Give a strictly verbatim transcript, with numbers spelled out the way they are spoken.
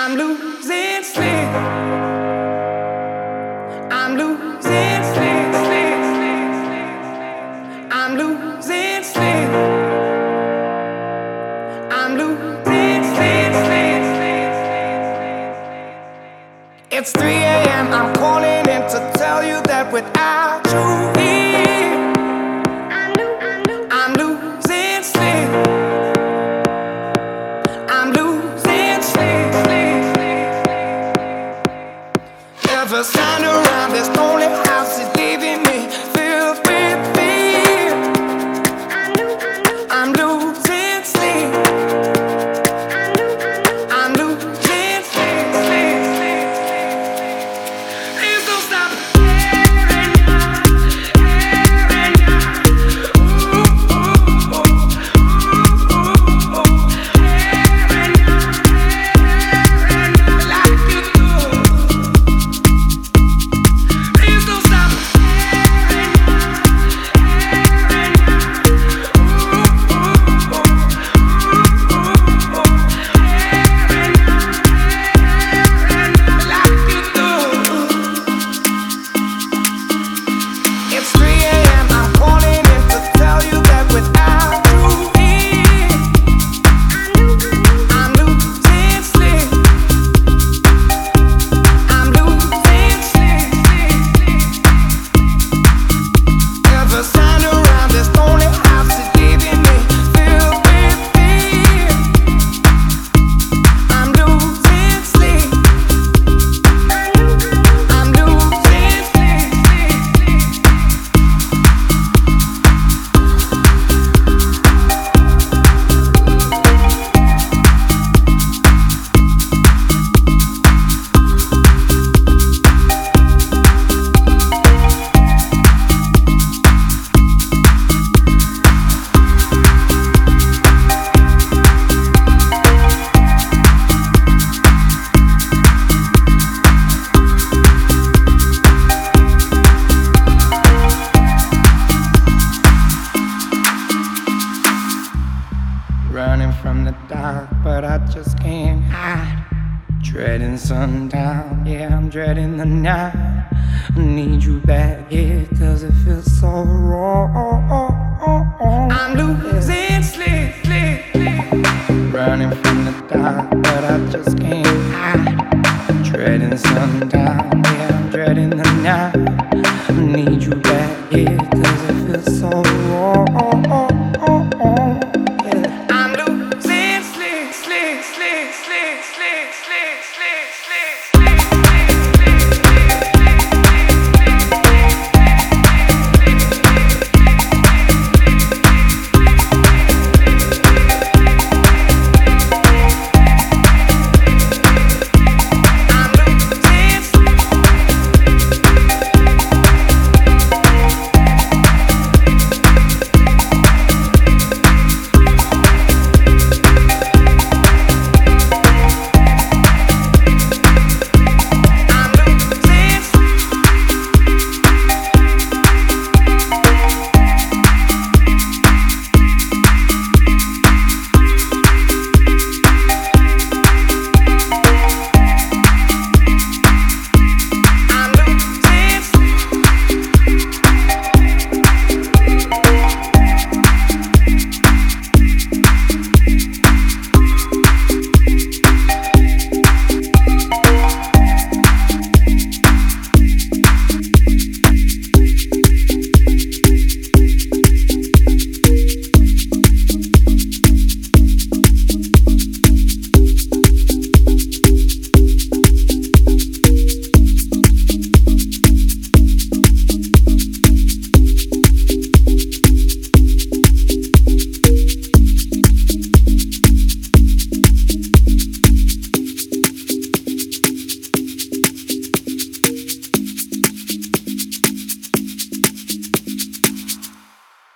I'm losing sleep. I'm losing sleep. I'm losing sleep. I'm losing sleep. It's three a m I'm calling in to tell you that without you here, I'm losing sleep. I'm losing sleep. Every sign around this lonely house is leaving me filled with fear. I'm losing sleep. I'm losing sleep. Please don't stop. Running from the dark, but I just can't hide. Dreading sundown, yeah, I'm dreading the night. I need you back here, cause it feels so wrong. I'm losing sleep, sleep, sleep. Running from the dark, but I just can't hide. Dreading sundown.